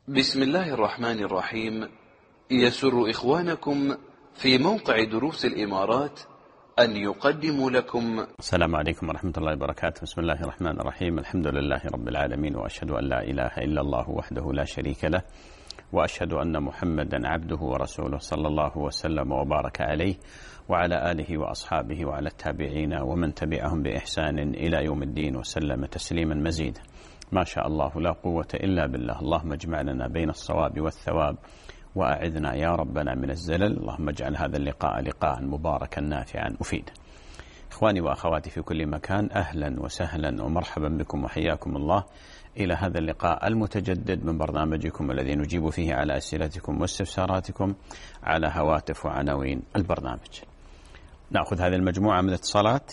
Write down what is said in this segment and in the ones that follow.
بسم الله الرحمن الرحيم. يسر إخوانكم في موقع دروس الإمارات أن يقدموا لكم. السلام عليكم ورحمة الله وبركاته. بسم الله الرحمن الرحيم. الحمد لله رب العالمين، وأشهد أن لا إله إلا الله وحده لا شريك له، وأشهد أن محمدا عبده ورسوله صلى الله وسلم وبارك عليه وعلى آله وأصحابه وعلى التابعين ومن تبعهم بإحسان إلى يوم الدين وسلم تسليما مزيدا. ما شاء الله لا قوة إلا بالله. اللهم اجمع لنا بين الصواب والثواب، وأعذنا يا ربنا من الزلل. اللهم اجعل هذا اللقاء لقاء مباركا نافعا مفيدا. إخواني وأخواتي في كل مكان، أهلا وسهلا ومرحبا بكم وحياكم الله إلى هذا اللقاء المتجدد من برنامجكم الذي نجيب فيه على أسئلتكم واستفساراتكم على هواتف وعناوين البرنامج. نأخذ هذه المجموعة من الاتصالات.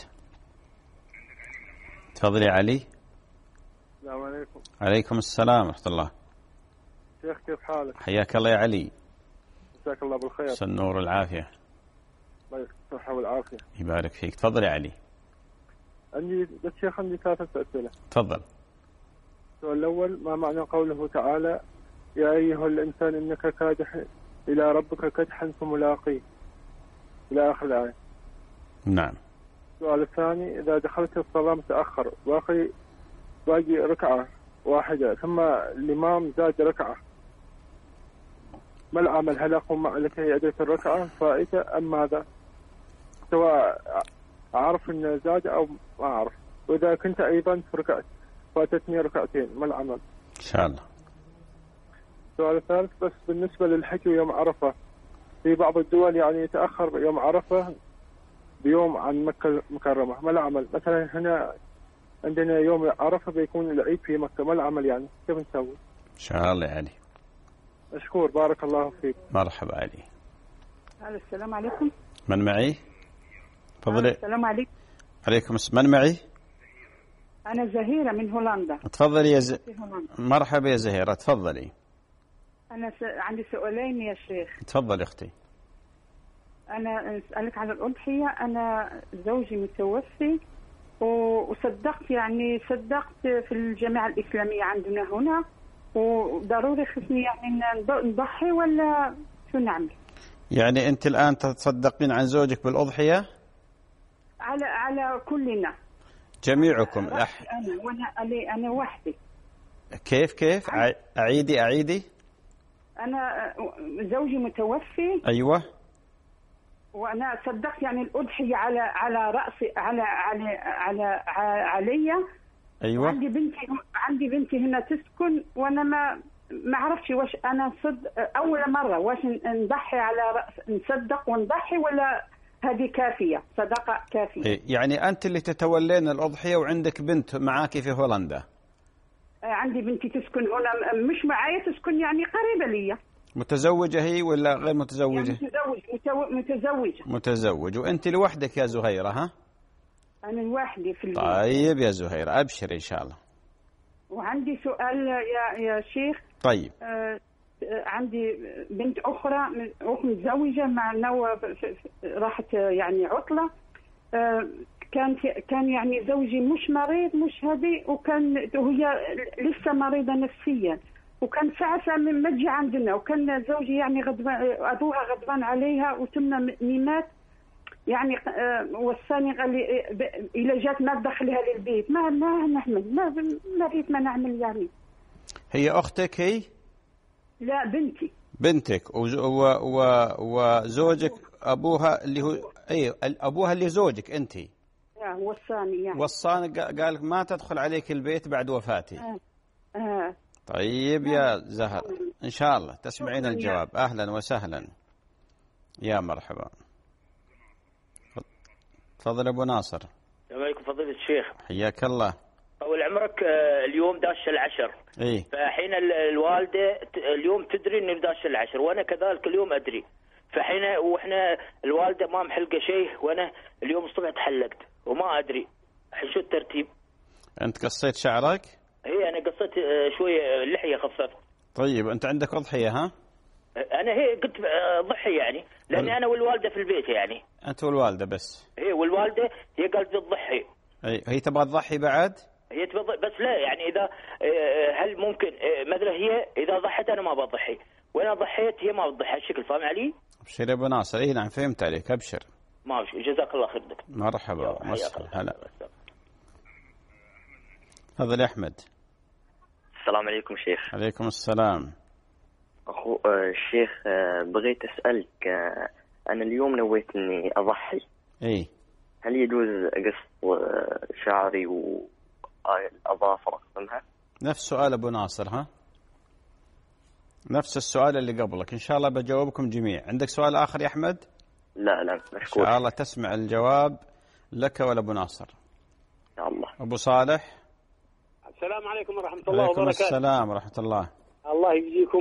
تفضل يا علي. السلام عليكم. عليكم السلام ورحمة الله. شيخ كيف حالك؟ حياك الله يا علي. مساك الله بالخير. النور والعافية. الله يسعدك الصحة والعافية. يبارك فيك. تفضل يا علي. عندي شيخ 3 أسئلة. تفضل. السؤال الأول: ما معنى قوله تعالى: يا أيها الإنسان إنك كادح إلى ربك كدحا فملاقيه، إلى آخر الآية. نعم. السؤال الثاني: إذا دخلت الصلاة متأخر باقي ركعة واحدة ثم الإمام زاد ركعة، ما العمل؟ هل أقوم لكي أدرك الركعة الفائتة أم ماذا؟ سواء أعرف أن زاد أو ما أعرف. وإذا كنت أيضا في ركعة فاتتني ركعتين، ما العمل؟ إن شاء الله. السؤال الثالث: بس بالنسبة للحج يوم عرفة، في بعض الدول يعني يتأخر يوم عرفة بيوم عن مكة المكرمة، ما العمل؟ مثلا هنا عندنا يوم عرفة بيكون العيد في مكة، ما العمل يعني؟ كيف نسوي؟ إن شاء الله يا علي. مشكور، بارك الله فيك. مرحبا علي. السلام عليكم. من معي؟ تفضلي. السلام عليكم. عليكم السلام. من معي؟ أنا زهيرة من هولندا. تفضلي يا مرحبا يا زهيرة، تفضلي. أنا عندي سؤالين يا شيخ. تفضلي أختي. أنا أسألك على الأضحية. أنا زوجي متوفي وصدقت في الجامعة الإسلامية عندنا هنا، وضروري خصني يعني نضحي ولا شو نعمل؟ يعني أنت الآن تتصدقين عن زوجك بالأضحية؟ على كلنا جميعكم. أنا وحدي. كيف أعيدي. أنا زوجي متوفي. أيوة. وانا صدقت يعني الاضحيه على راسي علي. ايوه. عندي بنتي هنا تسكن، وانا ما عرفتش واش انا اول مره واش نضحي على راس، نصدق ونضحي ولا هذه كافيه صدقه كافيه؟ يعني انت اللي تتولين الاضحيه وعندك بنت معاكي في هولندا؟ عندي بنتي تسكن هنا، مش معايا، تسكن يعني قريبه لي. متزوجة هي ولا غير متزوجة؟ متزوجة. متزوج. وأنت لوحدك يا زهيرة؟ ها؟ أنا لوحدي في البيت. طيب يا زهيرة أبشر إن شاء الله. وعندي سؤال يا شيخ. طيب. عندي بنت أخرى متزوجة مع نوى، راحت يعني عطلة. كان يعني زوجي مش مريض، مش هذه، وهي لسه مريضة نفسيا، وكان ساعة ما تجي عندنا، وكان زوجي يعني أبوها غضبان عليها وتمنى ميمات يعني. وصاني قال لي إذا جات ما تدخلها للبيت، ما نعمل، ما ريت ما نعمل يعني. هي أختك هي؟ لا، بنتك وزوجك أبوها اللي هو أبوها اللي زوجك أنت. وصاني يعني. وصاني قال ما تدخل عليك البيت بعد وفاتي. طيب يا زهر، إن شاء الله تسمعين الجواب. أهلا وسهلا، يا مرحبا. تفضل أبو ناصر. السلام عليكم فضيلة الشيخ. حياك الله. طول عمرك. اليوم داش العشر. إيه؟ فحين الوالدة اليوم تدري إنه داش العشر، وأنا كذلك اليوم أدري. فحين وإحنا الوالدة ما محلقة شيء، وأنا اليوم الصبح تحلقت وما أدري شو الترتيب. أنت قصيت شعرك؟ هي أنا قصيت شوية اللحية، خففت. طيب أنت عندك أضحية؟ ها؟ أنا هي قلت ضحي يعني، لأني أنا والوالدة في البيت يعني. أنت والوالدة بس؟ هي والوالدة هي قالت تضحي. هي تبغى تضحي بعد؟ بس لا يعني إذا هل ممكن مثلا هي إذا ضحت أنا ما بضحي، وأنا ضحيت هي ما بتضحي الشكل، فاهم علي؟ أبشر يا أبو ناصر. إيه نعم فهمت عليك، أبشر. ماشي، جزاك الله خير دكتور. مرحبا هلا. تفضل يا أحمد. السلام عليكم شيخ. عليكم السلام. أخو الشيخ، بغيت أسألك، أنا اليوم نويت إني أضحي. إيه. هل يجوز قص شعري والأظافر أقسمها؟ نفس سؤال أبو ناصر، ها؟ نفس السؤال اللي قبلك، إن شاء الله بجاوبكم جميع. عندك سؤال آخر يا أحمد؟ لا مشكور. إن شاء الله تسمع الجواب لك ولا أبو ناصر. إن شاء الله. أبو صالح. السلام عليكم ورحمة الله وبركاته. عليكم السلام ورحمة الله. الله يجزيكم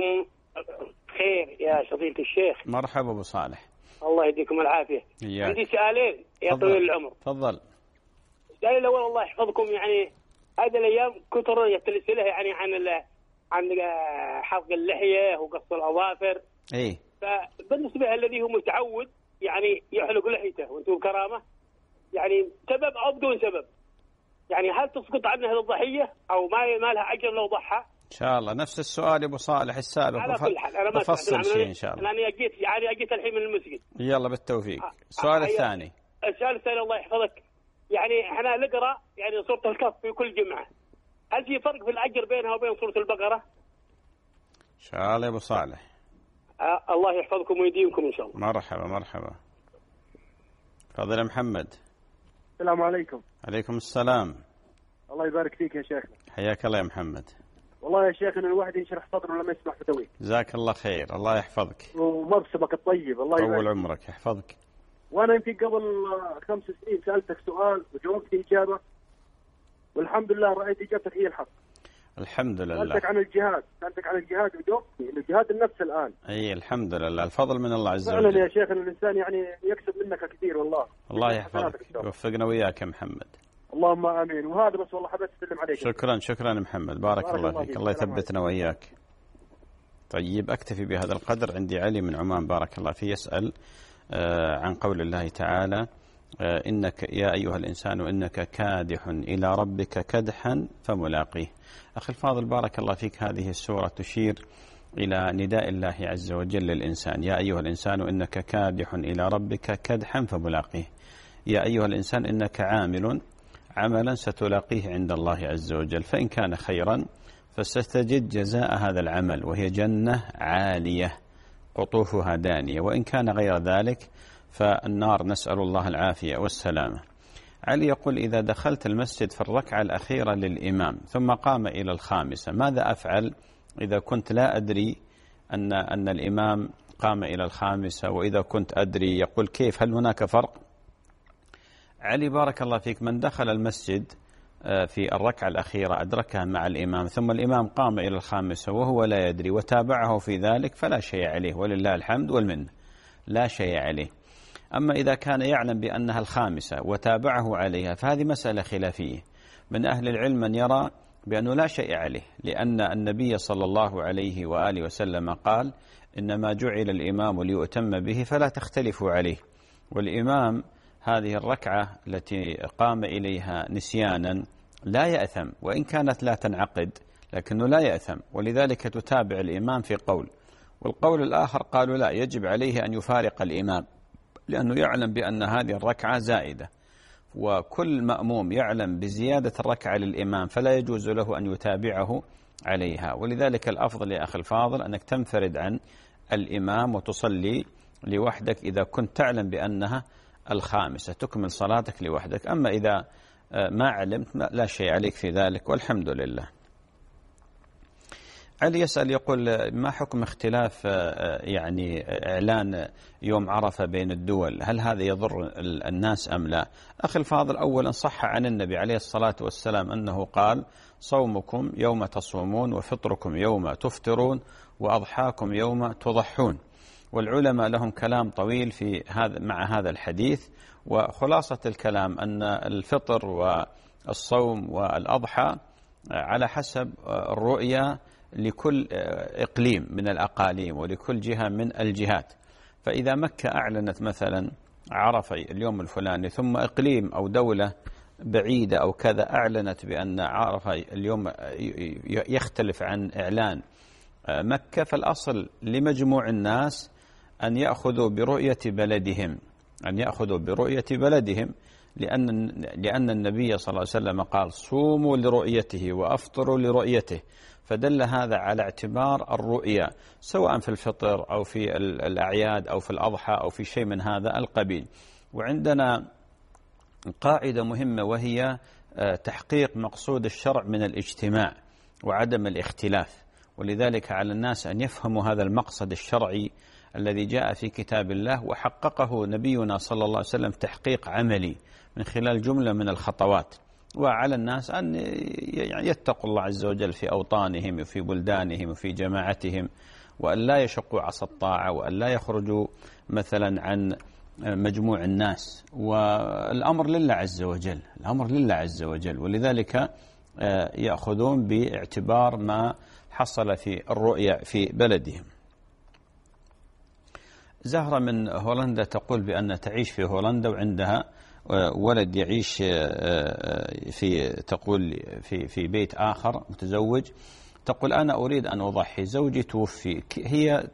خير يا فضيلة الشيخ. مرحبا أبو صالح. الله يديكم العافية. إياك. عندي سؤالين يا طويل العمر. تفضل. السؤال الأول الله يحفظكم، يعني هذه الأيام كثر الأسئلة يعني عن حلق اللحية وقص الأظافر. إيه. فبالنسبة الذي هو متعود يعني يحلق لحيته وانتم كرامة، يعني سبب أو بدون سبب، يعني هل تسقط عنه هذه الضحية أو ما لها أجر لو ضحى؟ إن شاء الله نفس السؤال يا أبو صالح السابق. على كل حال أنا ما بفصل شيء إن شاء الله. أنا أجيت الحين من المسجد. يلا بالتوفيق. السؤال الثاني. السؤال الثاني الله يحفظك، يعني احنا نقرأ يعني سورة الكهف في كل جمعة، هل في فرق في الأجر بينها وبين سورة البقرة؟ إن شاء الله يا أبو صالح. الله يحفظكم ويديمكم إن شاء الله. مرحبا. تفضل يا محمد. السلام عليكم. عليكم السلام. الله يبارك فيك يا شيخنا. حياك الله يا محمد. والله يا شيخنا الواحد ينشرح صدره لما يسمع فتاويك. جزاك الله خير، الله يحفظك. ومرسبك الطيب الله يبارك. طول عمرك يحفظك. وانا يمكن قبل 5 سنين سالتك سؤال وجاوبت اجابه، والحمد لله رايت اجابتك هي الحق. الحمد لله. سالتك عن الجهاد وجاوبتني انه جهاد النفس الان. اي الحمد لله، الفضل من الله عز وجل. فعلا يا شيخ الانسان يعني يكسب منك كثير والله. الله يحفظك، يوفقنا وياك يا محمد. اللهم امين. وهذا بس والله حبيت اسلم عليك. شكرا محمد، بارك الله فيك. الله يثبتنا وإياك. طيب أكتفي بهذا القدر. عندي علي من عمان بارك الله فيه يسأل عن قول الله تعالى إنك يا أيها الإنسان إنك كادح إلى ربك كدحا فملاقيه. أخي الفاضل بارك الله فيك، هذه السورة تشير إلى نداء الله عز وجل للإنسان: يا أيها الإنسان إنك كادح إلى ربك كدحا فملاقيه. يا أيها الإنسان إنك عملا ستلاقيه عند الله عز وجل، فإن كان خيرا فستجد جزاء هذا العمل وهي جنة عالية قطوفها دانية، وإن كان غير ذلك فالنار، نسأل الله العافية والسلامة. علي يقول: إذا دخلت المسجد في الركعة الأخيرة للإمام ثم قام إلى الخامسة ماذا أفعل إذا كنت لا أدري أن الإمام قام إلى الخامسة، وإذا كنت أدري؟ يقول: كيف؟ هل هناك فرق؟ علي بارك الله فيك، من دخل المسجد في الركعة الأخيرة أدركها مع الإمام ثم الإمام قام إلى الخامسة وهو لا يدري وتابعه في ذلك فلا شيء عليه، ولله الحمد والمنة، لا شيء عليه. أما إذا كان يعلم بأنها الخامسة وتابعه عليها فهذه مسألة خلافية. من أهل العلم من يرى بأنه لا شيء عليه، لأن النبي صلى الله عليه وآله وسلم قال: إنما جعل الإمام ليؤتم به فلا تختلفوا عليه. والإمام هذه الركعة التي قام إليها نسيانا لا يأثم، وإن كانت لا تنعقد لكنه لا يأثم، ولذلك تتابع الإمام في قول. والقول الآخر قالوا لا، يجب عليه أن يفارق الإمام، لأنه يعلم بأن هذه الركعة زائدة، وكل مأموم يعلم بزيادة الركعة للإمام فلا يجوز له أن يتابعه عليها. ولذلك الأفضل يا أخي الفاضل أنك تنفرد عن الإمام وتصلي لوحدك إذا كنت تعلم بأنها الخامسة، تكمل صلاتك لوحدك. أما إذا ما علمت لا شيء عليك في ذلك والحمد لله. علي يسأل يقول: ما حكم اختلاف يعني إعلان يوم عرفة بين الدول؟ هل هذا يضر الناس أم لا؟ أخي الفاضل، أولا صح عن النبي عليه الصلاة والسلام أنه قال: صومكم يوم تصومون، وفطركم يوم تفطرون، وأضحاكم يوم تضحون. والعلماء لهم كلام طويل في هذا مع هذا الحديث، وخلاصة الكلام أن الفطر والصوم والأضحى على حسب الرؤية لكل إقليم من الأقاليم ولكل جهة من الجهات. فإذا مكة أعلنت مثلا عرفة اليوم الفلاني ثم إقليم أو دولة بعيدة أو كذا أعلنت بأن عرفة اليوم يختلف عن إعلان مكة، فالأصل لمجموع الناس أن يأخذوا برؤية بلدهم، لأن النبي صلى الله عليه وسلم قال صوموا لرؤيته وأفطروا لرؤيته، فدل هذا على اعتبار الرؤية سواء في الفطر أو في الأعياد أو في الأضحى أو في شيء من هذا القبيل. وعندنا قاعدة مهمة وهي تحقيق مقصود الشرع من الاجتماع وعدم الاختلاف، ولذلك على الناس أن يفهموا هذا المقصد الشرعي الذي جاء في كتاب الله وحققه نبينا صلى الله عليه وسلم تحقيق عملي من خلال جملة من الخطوات. وعلى الناس أن يتقوا الله عز وجل في أوطانهم وفي بلدانهم وفي جماعتهم، وأن لا يشقوا عصا الطاعة، وأن لا يخرجوا مثلا عن مجموع الناس. والأمر لله عز وجل، ولذلك يأخذون باعتبار ما حصل في الرؤيا في بلدهم. زهرة من هولندا تقول بأن تعيش في هولندا وعندها ولد يعيش في بيت آخر متزوج. تقول أنا أريد أن أضحي، زوجي توفي. هي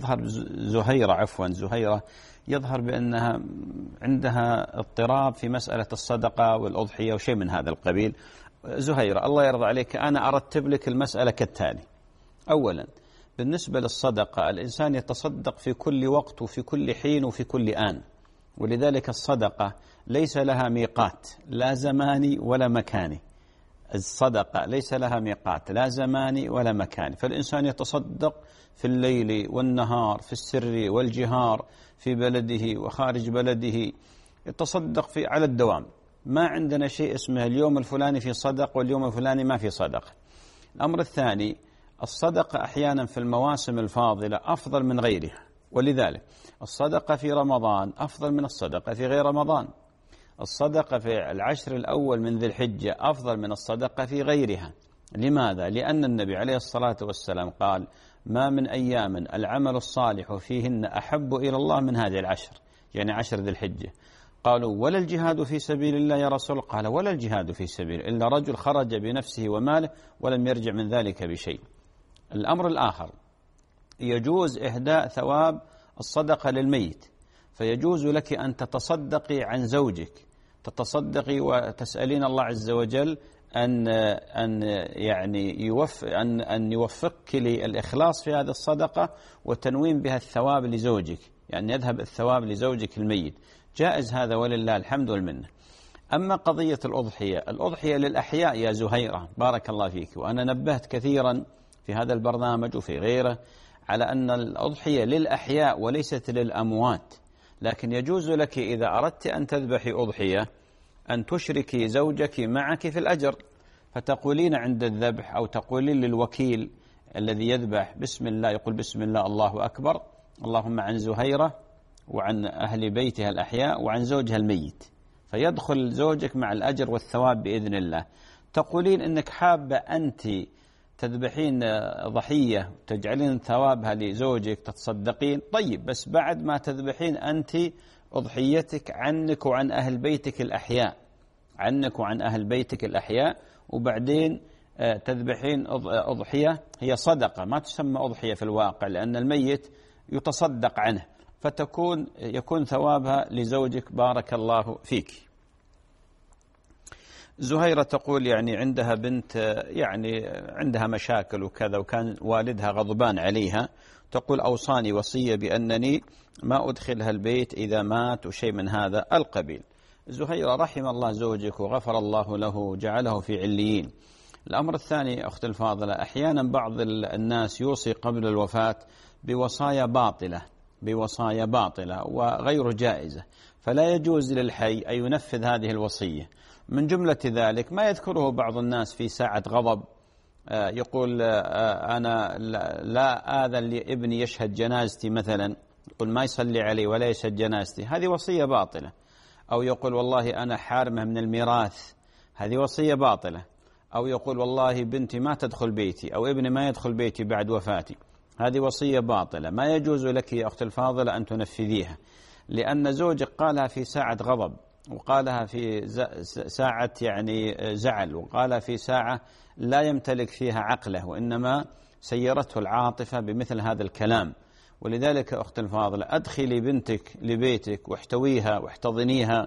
زهيرة يظهر بأنها عندها اضطراب في مسألة الصدقة والأضحية وشيء من هذا القبيل. زهيرة الله يرضى عليك، أنا أرتب لك المسألة كالتالي. أولا بالنسبة للصدقة الإنسان يتصدق في كل وقت وفي كل حين وفي كل آن، ولذلك الصدقة ليس لها ميقات لا زماني ولا مكاني. الصدقة ليس لها ميقات لا زماني ولا مكاني، فالإنسان يتصدق في الليل والنهار، في السر والجهار، في بلده وخارج بلده، يتصدق على الدوام. ما عندنا شيء اسمه اليوم الفلاني في صدق واليوم الفلاني ما في صدق. الأمر الثاني الصدقة أحيانا في المواسم الفاضلة أفضل من غيرها، ولذلك الصدقة في رمضان أفضل من الصدقة في غير رمضان. الصدقة في العشر الأول من ذي الحجة أفضل من الصدقة في غيرها. لماذا؟ لأن النبي عليه الصلاة والسلام قال ما من أيام العمل الصالح فيهن أحب إلى الله من هذه العشر، يعني عشر ذي الحجة. قالوا ولا الجهاد في سبيل الله يا رسول الله؟ قال ولا الجهاد في سبيل إلا رجل خرج بنفسه وماله ولم يرجع من ذلك بشيء. الأمر الآخر يجوز إهداء ثواب الصدقة للميت، فيجوز لك أن تتصدقي عن زوجك، تتصدقي وتسألين الله عز وجل أن يوفقك للإخلاص في هذه الصدقة وتنوين بها الثواب لزوجك، يعني يذهب الثواب لزوجك الميت. جائز هذا ولله الحمد والمنة. أما قضية الأضحية للأحياء يا زهيرة بارك الله فيك، وأنا نبهت كثيرا في هذا البرنامج وفي غيره على أن الأضحية للأحياء وليست للأموات، لكن يجوز لك إذا أردت أن تذبحي أضحية أن تشركي زوجك معك في الأجر، فتقولين عند الذبح أو تقولين للوكيل الذي يذبح بسم الله، يقول بسم الله الله أكبر، اللهم عن زهيرة وعن أهل بيتها الأحياء وعن زوجها الميت، فيدخل زوجك مع الأجر والثواب بإذن الله. تقولين إنك حابة أنت تذبحين ضحية تجعلين ثوابها لزوجك تتصدقين، طيب، بس بعد ما تذبحين أنت أضحيتك عنك وعن أهل بيتك الأحياء، عنك وعن أهل بيتك الأحياء، وبعدين تذبحين أضحية هي صدقة ما تسمى أضحية في الواقع لأن الميت يتصدق عنه، يكون ثوابها لزوجك بارك الله فيك. زهيرة تقول يعني عندها بنت يعني عندها مشاكل وكذا، وكان والدها غضبان عليها، تقول أوصاني وصية بأنني ما أدخلها البيت إذا مات وشيء من هذا القبيل. زهيرة رحم الله زوجك وغفر الله له وجعله في عليين. الأمر الثاني أخت الفاضلة، أحيانا بعض الناس يوصي قبل الوفاة بوصايا باطلة وغير جائزة، فلا يجوز للحي أن ينفذ هذه الوصية. من جملة ذلك ما يذكره بعض الناس في ساعة غضب، يقول أنا لا آذن لابني يشهد جنازتي مثلا، يقول ما يصلي علي ولا يشهد جنازتي، هذه وصية باطلة. أو يقول والله أنا حارمة من الميراث، هذه وصية باطلة. أو يقول والله بنتي ما تدخل بيتي أو ابني ما يدخل بيتي بعد وفاتي، هذه وصية باطلة. ما يجوز لك يا أخت الفاضلة أن تنفذيها، لأن زوجك قالها في ساعة غضب، وقالها في ساعة يعني زعل، وقالها في ساعة لا يمتلك فيها عقله، وإنما سيرته العاطفة بمثل هذا الكلام. ولذلك أخت الفاضلة، أدخلي بنتك لبيتك واحتويها واحتضنيها،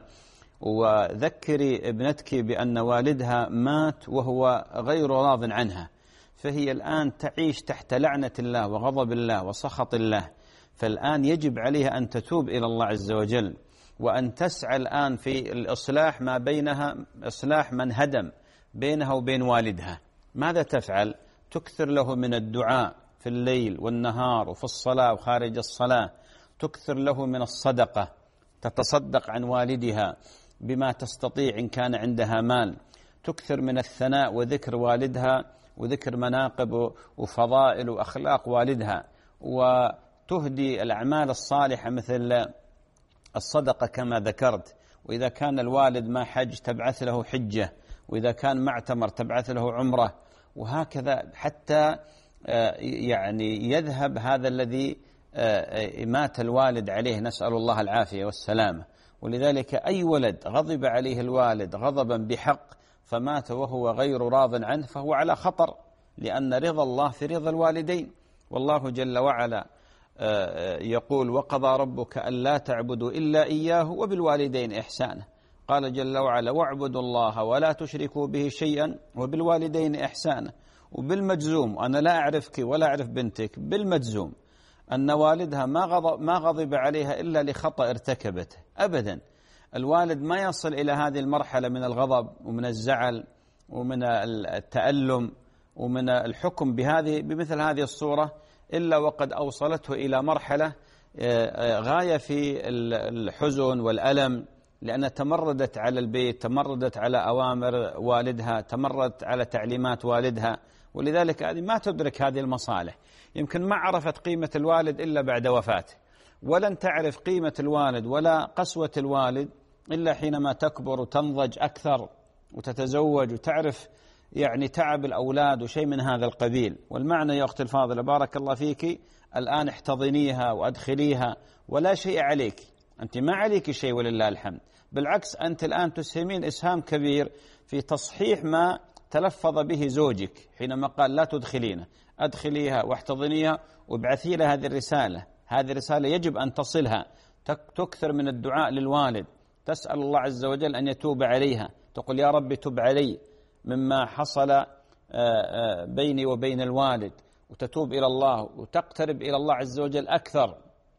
وذكري ابنتك بأن والدها مات وهو غير راض عنها، فهي الآن تعيش تحت لعنة الله وغضب الله وسخط الله. فالآن يجب عليها أن تتوب إلى الله عز وجل، وأن تسعى الآن في الإصلاح ما بينها، إصلاح من هدم بينها وبين والدها. ماذا تفعل؟ تكثر له من الدعاء في الليل والنهار وفي الصلاة وخارج الصلاة، تكثر له من الصدقة، تتصدق عن والدها بما تستطيع إن كان عندها مال، تكثر من الثناء وذكر والدها وذكر مناقب وفضائل وأخلاق والدها، وتهدي الأعمال الصالحة مثل الصدقة كما ذكرت. وإذا كان الوالد ما حج تبعث له حجة، وإذا كان معتمر تبعث له عمرة، وهكذا حتى يعني يذهب هذا الذي مات الوالد عليه، نسأل الله العافية والسلامة. ولذلك أي ولد غضب عليه الوالد غضبا بحق فمات وهو غير راض عنه فهو على خطر، لأن رضا الله في رضا الوالدين. والله جل وعلا يقول: وقضى ربك ألا تعبدوا إلا إياه وبالوالدين إحسانا. قال جل وعلا: واعبدوا الله ولا تشركوا به شيئا وبالوالدين إحسانا. وبالمجزوم، أنا لا أعرفك ولا أعرف بنتك، بالمجزوم أن والدها ما غضب عليها إلا لخطأ ارتكبته أبدا. الوالد ما يصل إلى هذه المرحلة من الغضب ومن الزعل ومن التألم ومن الحكم بمثل هذه الصورة إلا وقد أوصلته إلى مرحلة غاية في الحزن والألم، لأنها تمردت على البيت، تمردت على أوامر والدها، تمردت على تعليمات والدها. ولذلك هذه ما تدرك هذه المصالح. يمكن ما عرفت قيمة الوالد إلا بعد وفاته، ولن تعرف قيمة الوالد ولا قسوة الوالد إلا حينما تكبر وتنضج أكثر وتتزوج وتعرف يعني تعب الأولاد وشيء من هذا القبيل. والمعنى يا أختي الفاضلة بارك الله فيك، الآن احتضنيها وأدخليها ولا شيء عليك، أنت ما عليك شيء ولله الحمد، بالعكس أنت الآن تسهمين إسهام كبير في تصحيح ما تلفظ به زوجك حينما قال لا تدخلينا. أدخليها واحتضنيها وابعثي لها هذه الرسالة. هذه الرسالة يجب أن تصلها. تكثر من الدعاء للوالد، تسأل الله عز وجل أن يتوب عليها، تقول: يا رب تب علي مما حصل بيني وبين الوالد، وتتوب إلى الله وتقترب إلى الله عز وجل أكثر.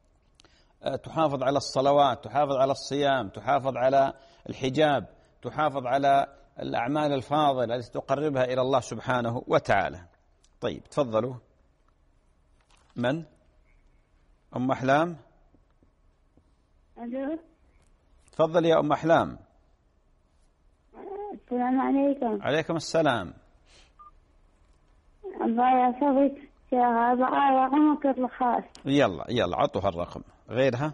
تحافظ على الصلوات، تحافظ على الصيام، تحافظ على الحجاب، تحافظ على الأعمال الفاضلة التي تقربها إلى الله سبحانه وتعالى. طيب تفضلوا. من؟ أم أحلام؟ ألو. تفضل يا أم أحلام. السلام عليكم. عليكم السلام. الله يسعدك يا هذا رقمك الخاص. يلا عطوها الرقم. غيرها؟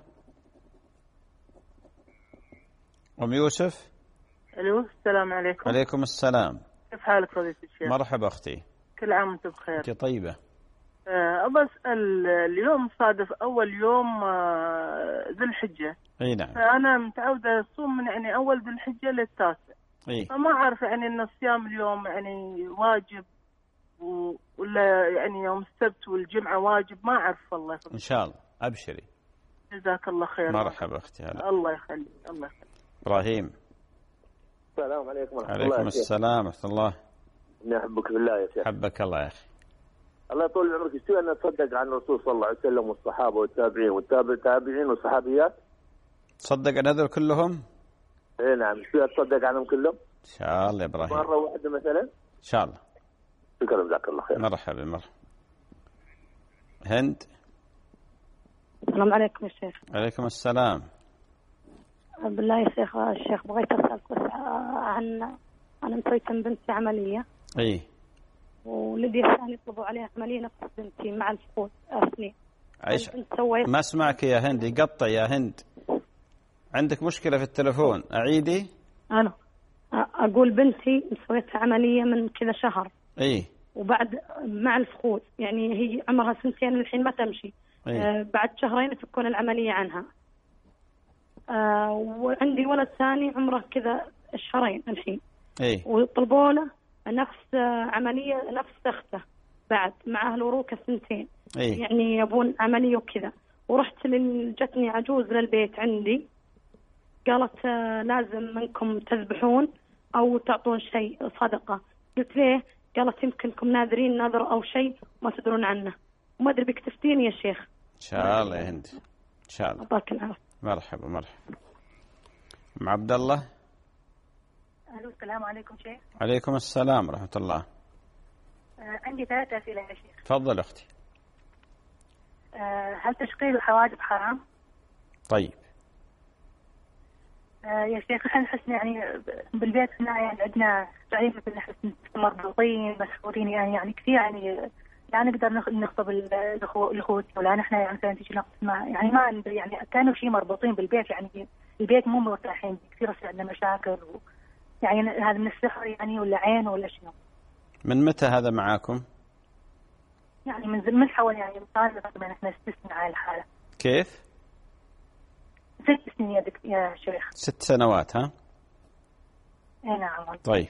أم يوسف. الو السلام عليكم. عليكم السلام. كيف حالك فضيلة الشيخ؟ مرحبا أختي. كل عام وأنت بخير. أنت طيبة. أبى أسأل، اليوم صادف أول يوم ذي الحجة. اي نعم. فأنا متعودة أصوم من يعني أول ذي الحجة للتاسع. فما أعرف يعني أن الصيام اليوم يعني واجب ولا يعني يوم السبت والجمعة واجب، ما أعرف والله. إن شاء الله أبشري. جزاك الله خير. مرحبا أختي. هلا. الله يخليك. الله يخليك. إبراهيم. السلام عليكم ورحمة الله. عليكم السلام ورحمة الله. إني أحبك بالله يا شيخ. حبك الله يا أخي. الله يطول عمرك. يستوي أن نتصدق عن الرسول صلى الله عليه وسلم والصحابة والتابعين والتابعين والصحابيات؟ تصدق عن هذول كلهم؟ إيه نعم. يستوي أتصدق عنهم كلهم؟ إن شاء الله يا إبراهيم. مرة واحدة مثلا؟ إن شاء الله. شكرا جزاك الله خير. مرحبا. هند. السلام عليكم يا شيخ. عليكم السلام. بالله يا الشيخ بغيت أسألك بس عن أنا مسويت بنتي عملية. إيه. ولدي الثاني يطلبوا عليها عملية نفس بنتي مع الفقود أسنين. عيش. ما اسمعك يا هند، يقطع يا هند. عندك مشكلة في التلفون، أعيدي. أنا أقول بنتي مسويتها عملية من كذا شهر. إيه. وبعد مع الفقود يعني هي عمرها 2 سنين الحين ما تمشي. إيه. بعد شهرين تكون العملية عنها. وعندي ولد ثاني عمره كذا شهرين الحين. إيه. وطلبوا له نفس عملية نفس أخته بعد مع أهل وروكه 2. إيه. يعني يبون عملية وكذا. ورحت جتني عجوز للبيت عندي قالت لازم منكم تذبحون أو تعطون شيء صدقة. قلت ليه؟ قالت يمكنكم ناذرين نذر أو شيء ما تدرون عنه. وما أدري بك تفتيني يا شيخ. إن شاء الله يا هند، إن شاء الله. الله العافية. مرحبا مرحبا. أم عبد الله. ألو السلام عليكم شيخ. عليكم السلام ورحمة الله. عندي 3 أسئلة يا شيخ. تفضل أختي. هل تشقيق الحواجب حرام؟ طيب. يا شيخ احنا نحس يعني بالبيت هنا يعني عندنا تعريف مثل نحس مربوطين مشهورين يعني كثير يعني لا نقدر نخطب الاخوت ولا نحن يعني مثلا تيجي نقص يعني ما يعني كانوا شيء مربوطين بالبيت يعني البيت مو مرتاحين كثير يصير عندنا مشاكل يعني هذا من السحر يعني ولا عين ولا شنو؟ من متى هذا معاكم؟ يعني من حوالي يعني صار تقريبا احنا 6 سنين على الحالة. كيف؟ 6 سنين يا شيخ. 6 سنوات ها؟ اي نعم. طيب.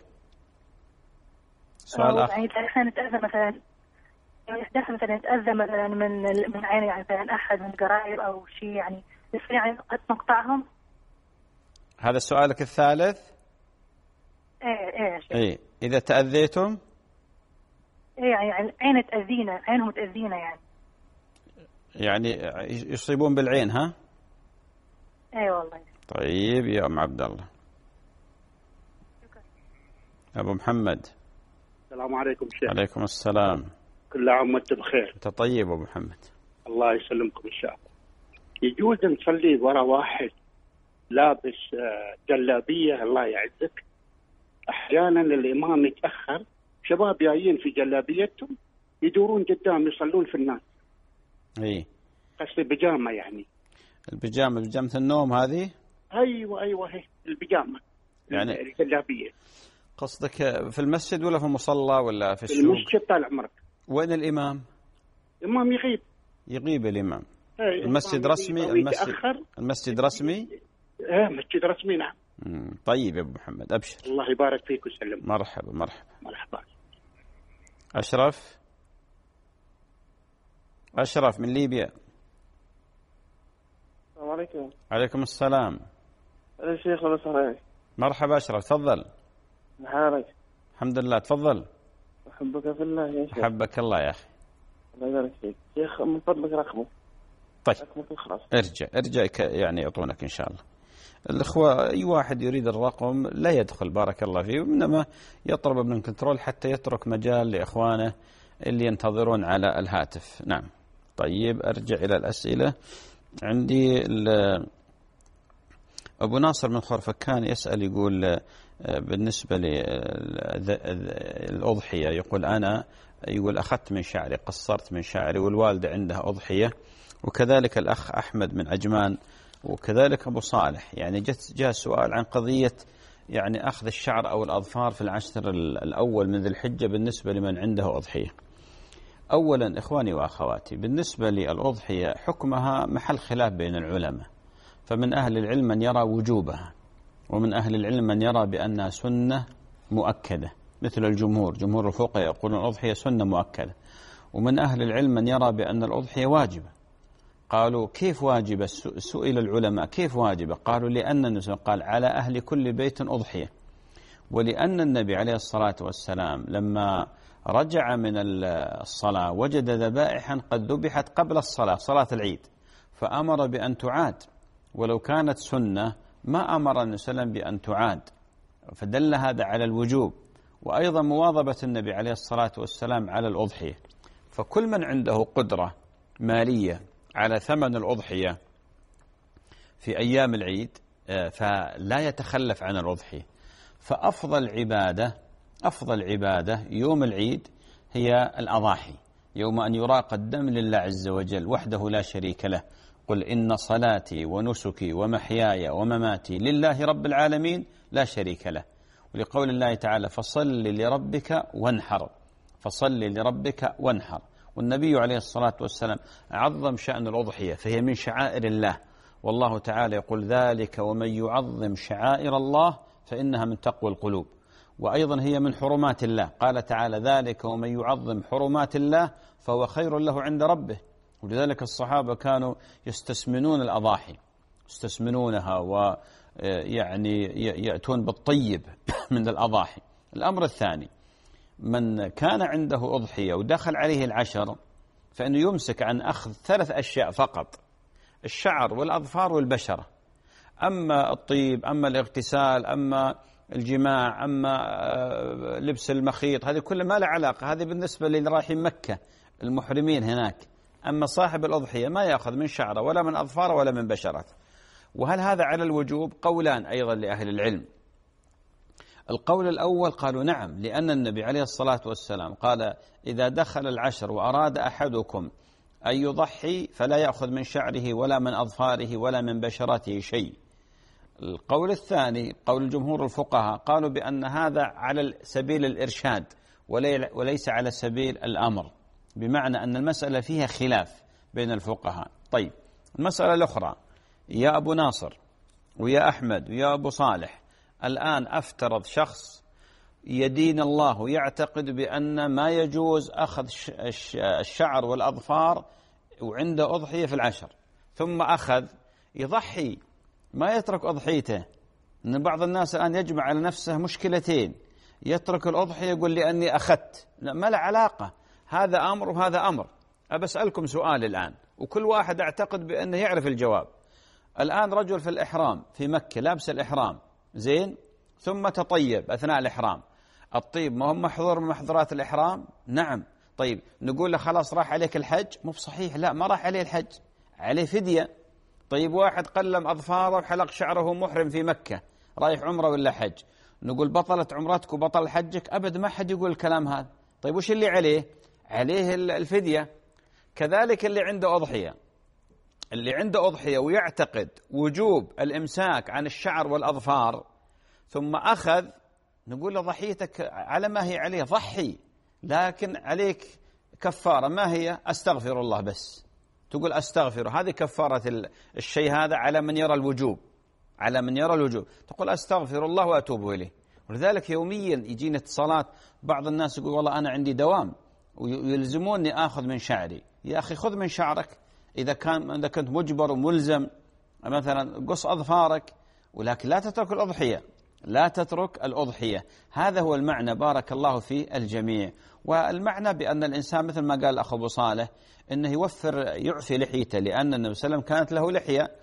سؤال آخر. يعني احنا نتأذى مثلا مثلا نتأذى مثلا من عين يعني مثلا أحد من قرايب أو شيء يعني يصير يعني قد نقطعهم. هذا سؤالك الثالث؟ ايه شيخ. ايه إذا تأذيتم؟ ايه يعني عين تأذينا عينهم تأذينا يعني يصيبون بالعين ها؟ ايه والله. طيب يا أم عبد الله. أبو محمد. السلام عليكم شيخ. عليكم السلام. كل عام وانت بخير. أنت طيب أبو محمد. الله يسلمكم إن شاء الله. يجوز نصلي ورا واحد لابس جلابية الله يعزك، أحيانا الإمام يتأخر شباب جايين في جلابيتهم يدورون قدام يصلون في الناس. إيه. قصدي بيجامة يعني. البيجامة بيجامة النوم هذه؟ أيوة هي البيجامة يعني الجلابية. قصدك في المسجد ولا في المصلى ولا في السوق؟ في المسجد طال عمرك. وين الإمام؟ الإمام يغيب الإمام. المسجد رسمي؟ المسجد رسمي؟ ايه مسجد رسمي نعم. طيب يا أبو محمد أبشر. الله يبارك فيك وسلم. مرحبا. مرحبا. أشرف من ليبيا. السلام عليكم. عليكم السلام. يا شيخ الله يسلمك. مرحبا أشرف تفضل. حالك؟ الحمد لله تفضل. أحبك في الله يا شيخ. أحبك الله يا أخي. الله يبارك فيك شيخ من فضلك رقمه. طيب خلاص. ارجع يعني يعطونك إن شاء الله. الأخوة أي واحد يريد الرقم لا يدخل بارك الله فيه، إنما يطلب من كنترول حتى يترك مجال لإخوانه اللي ينتظرون على الهاتف. نعم. طيب أرجع إلى الأسئلة. عندي أبو ناصر من خرفكان يسأل يقول بالنسبة للأضحية يقول أنا أخذت من شعري قصرت من شعري والوالدة عندها أضحية، وكذلك الأخ أحمد من عجمان، وكذلك أبو صالح. يعني جاء سؤال عن قضية يعني أخذ الشعر أو الأظفار في العشر الأول من ذي الحجة بالنسبة لمن عنده أضحية. أولا إخواني وأخواتي بالنسبة للأضحية حكمها محل خلاف بين العلماء، فمن أهل العلم من يرى وجوبها، ومن أهل العلم من يرى بأنها سنة مؤكدة مثل الجمهور، جمهور الفقهاء يقولون الأضحية سنة مؤكدة، ومن أهل العلم من يرى بأن الأضحية واجبة. قالوا كيف واجبة؟ سئل العلماء كيف واجبة؟ قالوا لأن النبي قال على أهل كل بيت أضحية، ولأن النبي عليه الصلاة والسلام لما رجع من الصلاة وجد ذبائحا قد ذبحت قبل الصلاة صلاة العيد فأمر بأن تعاد، ولو كانت سنة ما أمر النبي صلى الله عليه وسلم بأن تعاد، فدل هذا على الوجوب. وأيضا مواظبة النبي عليه الصلاة والسلام على الأضحية، فكل من عنده قدرة مالية على ثمن الأضحية في أيام العيد فلا يتخلف عن الأضحية. فأفضل عبادة يوم العيد هي الأضاحي، يوم أن يراق الدم لله عز وجل وحده لا شريك له. قل إن صلاتي ونسكي ومحياي ومماتي لله رب العالمين لا شريك له. ولقول الله تعالى فصل لربك وانحر. والنبي عليه الصلاة والسلام عظم شأن الأضحية، فهي من شعائر الله والله تعالى يقول ذلك ومن يعظم شعائر الله فإنها من تقوى القلوب. وأيضا هي من حرمات الله، قال تعالى ذلك ومن يعظم حرمات الله فهو خير له عند ربه. ولذلك الصحابة كانوا يستسمنون الأضاحي، يستسمنونها ويعني يأتون بالطيب من الأضاحي. الأمر الثاني، من كان عنده أضحية ودخل عليه العشر فإنه يمسك عن أخذ 3 أشياء فقط: الشعر والأظفار والبشرة. أما الطيب، أما الاغتسال، أما الجماع، أما لبس المخيط، هذه كلها ما لها علاقة، هذه بالنسبة اللي رايحين مكة المحرمين هناك. أما صاحب الأضحية ما يأخذ من شعره ولا من أظفاره ولا من بشرته. وهل هذا على الوجوب؟ قولان أيضا لأهل العلم. القول الأول قالوا نعم، لأن النبي عليه الصلاة والسلام قال إذا دخل العشر وأراد أحدكم أن يضحي فلا يأخذ من شعره ولا من أظفاره ولا من بشرته شيء. القول الثاني قول الجمهور الفقهاء، قالوا بأن هذا على سبيل الإرشاد وليس على سبيل الأمر، بمعنى أن المسألة فيها خلاف بين الفقهاء. طيب، المسألة الأخرى، يا أبو ناصر ويا أحمد ويا أبو صالح، الآن أفترض شخص يدين الله ويعتقد بأن ما يجوز أخذ الشعر والأظفار وعنده أضحية في العشر، ثم أخذ يضحي ما يترك أضحيته. إن بعض الناس الآن يجمع على نفسه مشكلتين، يترك الأضحية يقول لي أني أخذت، لا، ما له علاقة، هذا أمر وهذا أمر. أسألكم سؤال الآن وكل واحد أعتقد بأنه يعرف الجواب. الآن رجل في الإحرام في مكة لابس الإحرام زين، ثم تطيب أثناء الإحرام. الطيب ما هو محظور من محظورات الإحرام؟ نعم. طيب نقول له خلاص راح عليك الحج؟ مو بصحيح، لا، ما راح عليه الحج، عليه فدية. طيب واحد قلم أظفاره وحلق شعره محرم في مكة رايح عمره ولا حج، نقول بطلت عمرتك وبطل حجك؟ أبد، ما حد يقول الكلام هذا. طيب وش اللي عليه؟ عليه الفدية. كذلك اللي عنده أضحية، اللي عنده أضحية ويعتقد وجوب الإمساك عن الشعر والأظفار ثم أخذ، نقول له ضحيتك على ما هي عليه، ضحي، لكن عليك كفارة. ما هي؟ أستغفر الله بس. تقول أستغفر، هذه كفارة الشيء هذا على من يرى الوجوب، على من يرى الوجوب تقول أستغفر الله وأتوب إليه. ولذلك يوميا يجينا اتصالات، بعض الناس يقول والله أنا عندي دوام ويلزموني آخذ من شعري. يا أخي خذ من شعرك إذا كنت مجبر وملزم، مثلا قص أظفارك، ولكن لا تترك الأضحية، لا تترك الأضحية. هذا هو المعنى، بارك الله في الجميع. والمعنى بأن الإنسان مثل ما قال أخو أبو صالح إنه يعفي لحيته، لأن النبي صلى الله عليه وسلم كانت له لحية،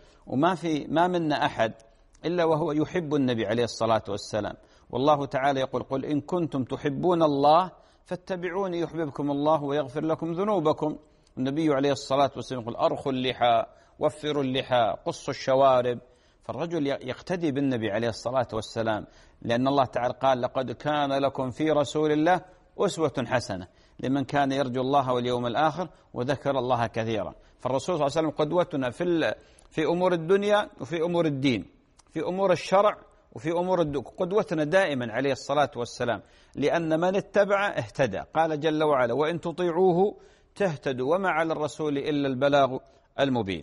ما منا أحد إلا وهو يحب النبي عليه الصلاة والسلام. والله تعالى يقول قل إن كنتم تحبون الله فاتبعوني يحببكم الله ويغفر لكم ذنوبكم. النبي عليه الصلاة والسلام يقول أرخوا اللحى، وفروا اللحى، قصوا الشوارب. فالرجل يقتدي بالنبي عليه الصلاة والسلام، لأن الله تعالى قال لقد كان لكم في رسول الله أسوة حسنة لمن كان يرجو الله واليوم الآخر وذكر الله كثيرا. فالرسول صلى الله عليه وسلم قدوتنا في أمور الدنيا وفي أمور الدين، في أمور الشرع وفي أمور قدوتنا دائما عليه الصلاة والسلام، لأن من اتبع اهتدى. قال جل وعلا وإن تطيعوه تهتدوا وما على الرسول إلا البلاغ المبين.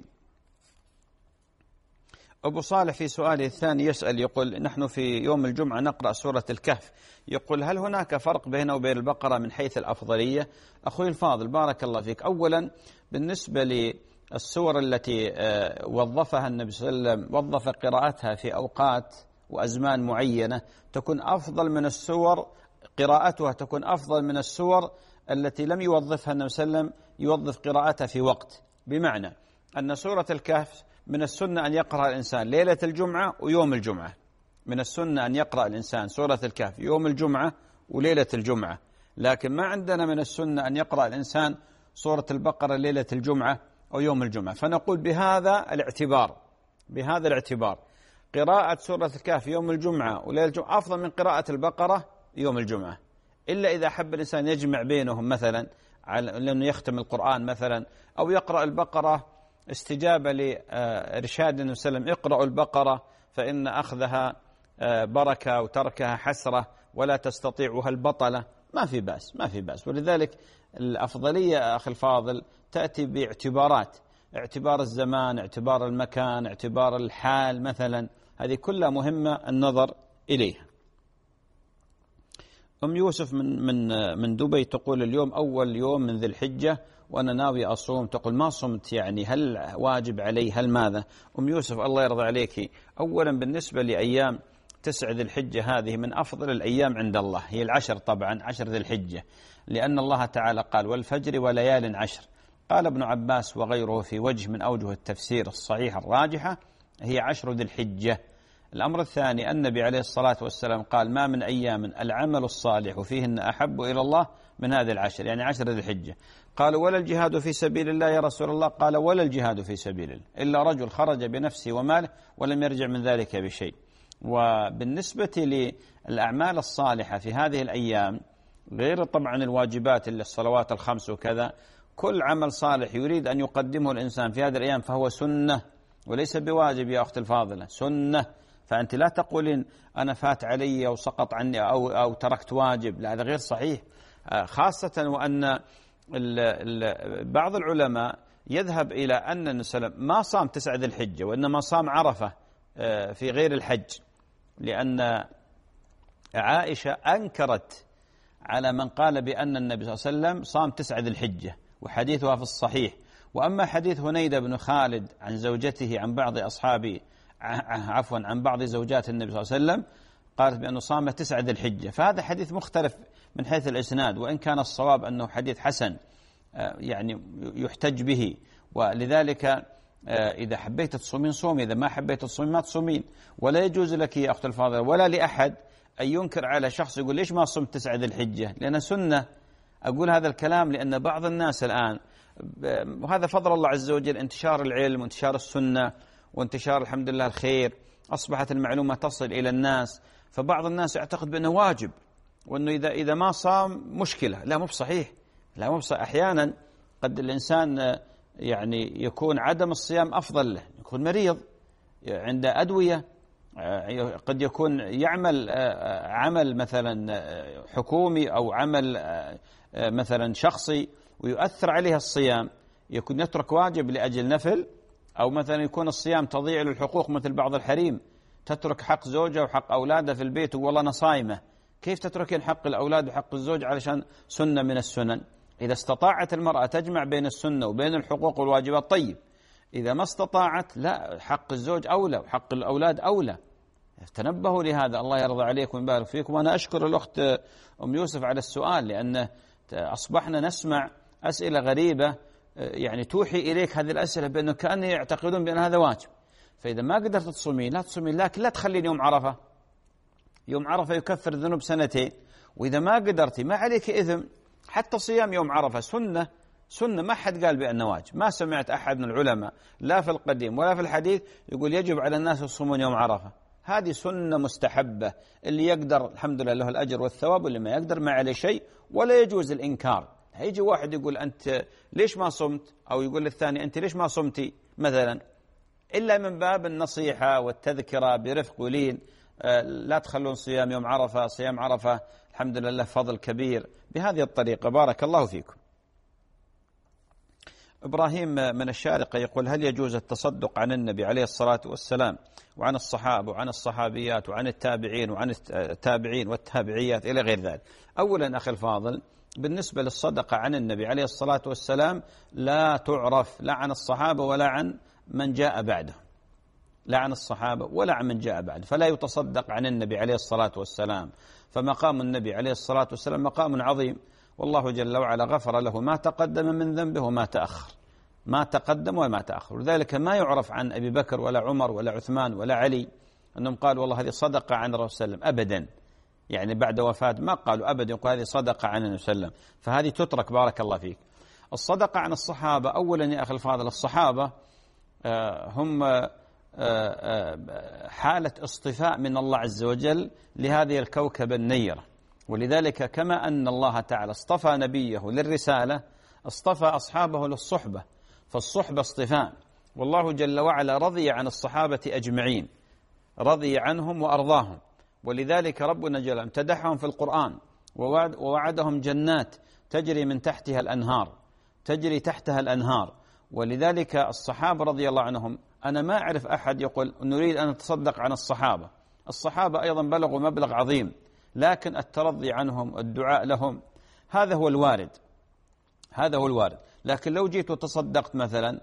أبو صالح في سؤاله الثاني يسأل يقول نحن في يوم الجمعة نقرأ سورة الكهف، يقول هل هناك فرق بينه وبين البقرة من حيث الأفضلية؟ أخوي الفاضل بارك الله فيك، أولا بالنسبة للسور التي وظفها النبي صلى الله عليه وسلم، وظف قراءتها في أوقات وأزمان معينة تكون أفضل من السور، قراءتها تكون أفضل من السور التي لم يوظفها النبي صلى الله عليه وسلم يوظف قراءتها في وقت. بمعنى أن سورة الكهف من السنة أن يقرأ الإنسان ليلة الجمعة ويوم الجمعة، من السنة أن يقرأ الإنسان سورة الكهف يوم الجمعة وليلة الجمعة، لكن ما عندنا من السنة أن يقرأ الإنسان سورة البقرة ليلة الجمعة أو يوم الجمعة. فنقول بهذا الاعتبار قراءة سورة الكهف يوم الجمعة وليلة الجمعة أفضل من قراءة البقرة يوم الجمعة، إلا إذا حب الإنسان يجمع بينهم مثلا لأنه يختم القرآن مثلا، أو يقرأ البقرة استجابة لإرشاد النبي صلى الله عليه وسلم اقرأوا البقرة فإن أخذها بركة وتركها حسرة ولا تستطيعها البطلة. ما في بأس. ولذلك الأفضلية أخي الفاضل تأتي باعتبارات، اعتبار الزمان، اعتبار المكان، اعتبار الحال مثلا، هذه كلها مهمة النظر إليها. أم يوسف من دبي تقول اليوم أول يوم من ذي الحجة وأنا ناوي أصوم، تقول ما صمت، يعني هل واجب علي هل ماذا؟ أم يوسف الله يرضى عليك، أولا بالنسبة لأيام 9 ذي الحجة هذه من أفضل الأيام عند الله، هي العشر طبعا 10 ذي الحجة، لأن الله تعالى قال والفجر وليال عشر. قال ابن عباس وغيره في وجه من أوجه التفسير الصحيحة الراجحة هي 10 ذي الحجة. الأمر الثاني النبي عليه الصلاة والسلام قال ما من أيام العمل الصالح فيهن أحب إلى الله من هذه العشر، يعني 10 ذي الحجة. قالوا ولا الجهاد في سبيل الله يا رسول الله؟ قال ولا الجهاد في سبيل الله إلا رجل خرج بنفسه وماله ولم يرجع من ذلك بشيء. وبالنسبة للأعمال الصالحة في هذه الأيام غير طبعا الواجبات الصلوات الخمس وكذا، كل عمل صالح يريد أن يقدمه الإنسان في هذه الأيام فهو سنة وليس بواجب يا أخت الفاضلة، سنة. فأنت لا تقولين أنا فات علي أو سقط عني أو تركت واجب، لا هذا غير صحيح، خاصة وأن بعض العلماء يذهب إلى أن النبي صلى الله عليه وسلم ما صام 9 ذي الحجة وإنما صام عرفة في غير الحج، لأن عائشة أنكرت على من قال بأن النبي صلى الله عليه وسلم صام 9 ذي الحجة، وحديثها في الصحيح. وأما حديث هنيدة بن خالد عن زوجته عن بعض أصحابه عن بعض زوجات النبي صلى الله عليه وسلم قالت بأنه صام 9 ذي الحجة، فهذا حديث مختلف من حيث الإسناد، وإن كان الصواب أنه حديث حسن يعني يحتج به. ولذلك إذا حبيت تصومين صومي، إذا ما حبيت تصومين ما تصومين. ولا يجوز لك يا أخت الفاضلة ولا لأحد أن ينكر على شخص يقول ليش ما صمت 9 ذي الحجة، لأن سنة. أقول هذا الكلام لأن بعض الناس الآن، وهذا فضل الله عز وجل، انتشار العلم وانتشار السنة وانتشار الحمد لله الخير، أصبحت المعلومة تصل إلى الناس، فبعض الناس يعتقد بأنه واجب، وأنه إذا ما صام مشكلة. لا مو بصحيح، لا مو بصحيح. أحيانا قد الإنسان يعني يكون عدم الصيام أفضل له، يكون مريض عنده أدوية، قد يكون يعمل عمل مثلا حكومي أو عمل مثلا شخصي ويؤثر عليه الصيام، يكون يترك واجب لأجل نفل، أو مثلا يكون الصيام تضيع للحقوق مثل بعض الحريم تترك حق زوجها وحق أولادها في البيت والله أنا صايمة. كيف تتركين حق الأولاد وحق الزوج علشان سنة من السنن؟ إذا استطاعت المرأة تجمع بين السنة وبين الحقوق والواجبات طيب، إذا ما استطاعت لا، حق الزوج أولى وحق الأولاد أولى. تنبهوا لهذا، الله يرضى عليكم ويبارك فيكم. وأنا أشكر الأخت أم يوسف على السؤال، لأن أصبحنا نسمع أسئلة غريبة يعني توحي إليك هذه الأسئلة بأنه كأنه يعتقدون بأن هذا واجب. فإذا ما قدرت تصومين لا تصومين، لكن لا تخلين يوم عرفة. يوم عرفة يكفر الذنوب 2 وإذا ما قدرتي ما عليك إثم. حتى صيام يوم عرفة سنة ما حد قال بأنه واجب. ما سمعت أحد من العلماء لا في القديم ولا في الحديث يقول يجب على الناس يصومون يوم عرفة. هذه سنة مستحبة، اللي يقدر الحمد لله له الأجر والثواب، واللي ما يقدر ما عليه شيء، ولا يجوز الإنكار. هيجي واحد يقول أنت ليش ما صمت، أو يقول للثاني أنت ليش ما صمتي مثلا، إلا من باب النصيحة والتذكرة برفق ولين. لا تخلون صيام يوم عرفة، صيام عرفة الحمد لله فضل كبير بهذه الطريقة. بارك الله فيكم. إبراهيم من الشارقة يقول هل يجوز التصدق عن النبي عليه الصلاة والسلام وعن الصحابة وعن الصحابيات وعن التابعين وعن التابعين والتابعيات إلى غير ذلك؟ أولا أخي الفاضل، بالنسبة للصدقة عن النبي عليه الصلاة والسلام لا تعرف لا عن الصحابة ولا عن من جاء بعده، لا عن الصحابة ولا عن من جاء بعد، فلا يتصدق عن النبي عليه الصلاة والسلام. فمقام النبي عليه الصلاة والسلام مقام عظيم، والله جل وعلا غفر له ما تقدم من ذنبه وما تأخر، ما تقدم وما تأخر. لذلك ما يعرف عن أبي بكر ولا عمر ولا عثمان ولا علي أنهم قالوا والله هذه صدقة عن الرسول صلى الله عليه وسلم أبدا، يعني بعد وفاة ما قالوا أبدا، يقول هذه صدقة عن النبي صلى الله عليه وسلم، فهذه تترك. بارك الله فيك. الصدقة عن الصحابة، أولا يا أخي الفاضل الصحابة هم حالة اصطفاء من الله عز وجل لهذه الكوكبة النيرة، ولذلك كما أن الله تعالى اصطفى نبيه للرسالة اصطفى أصحابه للصحبة، فالصحبة اصطفاء، والله جل وعلا رضي عن الصحابة أجمعين، رضي عنهم وأرضاهم، ولذلك ربنا جل امتدحهم في القرآن ووعدهم جنات تجري من تحتها الأنهار، تجري تحتها الأنهار، ولذلك الصحابة رضي الله عنهم أنا ما أعرف أحد يقول نريد أن نتصدق عن الصحابة. الصحابة أيضا بلغوا مبلغ عظيم، لكن الترضي عنهم، الدعاء لهم، هذا هو الوارد، هذا هو الوارد. لكن لو جيت وتصدقت مثلا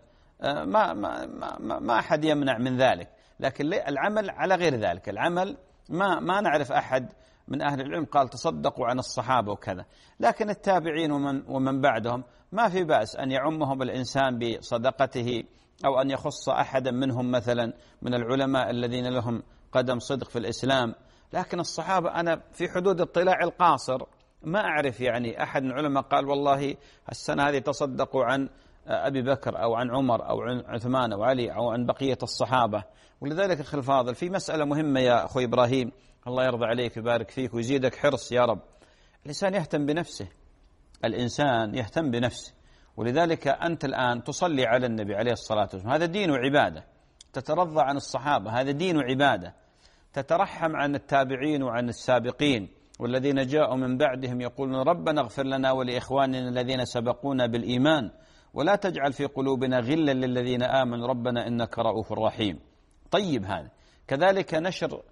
ما أحد يمنع من ذلك، لكن العمل على غير ذلك. العمل ما نعرف أحد من أهل العلم قال تصدقوا عن الصحابة وكذا، لكن التابعين ومن بعدهم ما في بأس أن يعمهم الإنسان بصدقته، أو أن يخص أحدا منهم مثلا من العلماء الذين لهم قدم صدق في الإسلام. لكن الصحابة أنا في حدود اطلاع القاصر ما أعرف يعني أحد من العلماء قال والله السنة هذه تصدقوا عن أبي بكر أو عن عمر أو عن عثمان أو علي أو عن بقية الصحابة. ولذلك أخي الفاضل في مسألة مهمة يا أخوي إبراهيم، الله يرضى عليك ويبارك فيك ويزيدك حرص يا رب. الإنسان يهتم بنفسه، الإنسان يهتم بنفسه. ولذلك أنت الآن تصلي على النبي عليه الصلاة والسلام، هذا دين وعبادة. تترضى عن الصحابة، هذا دين وعبادة. تترحم عن التابعين وعن السابقين والذين جاءوا من بعدهم يقولون ربنا اغفر لنا ولإخواننا الذين سبقونا بالإيمان ولا تجعل في قلوبنا غلا للذين آمنوا ربنا إنك رؤوف رحيم. طيب، هذا كذلك نشر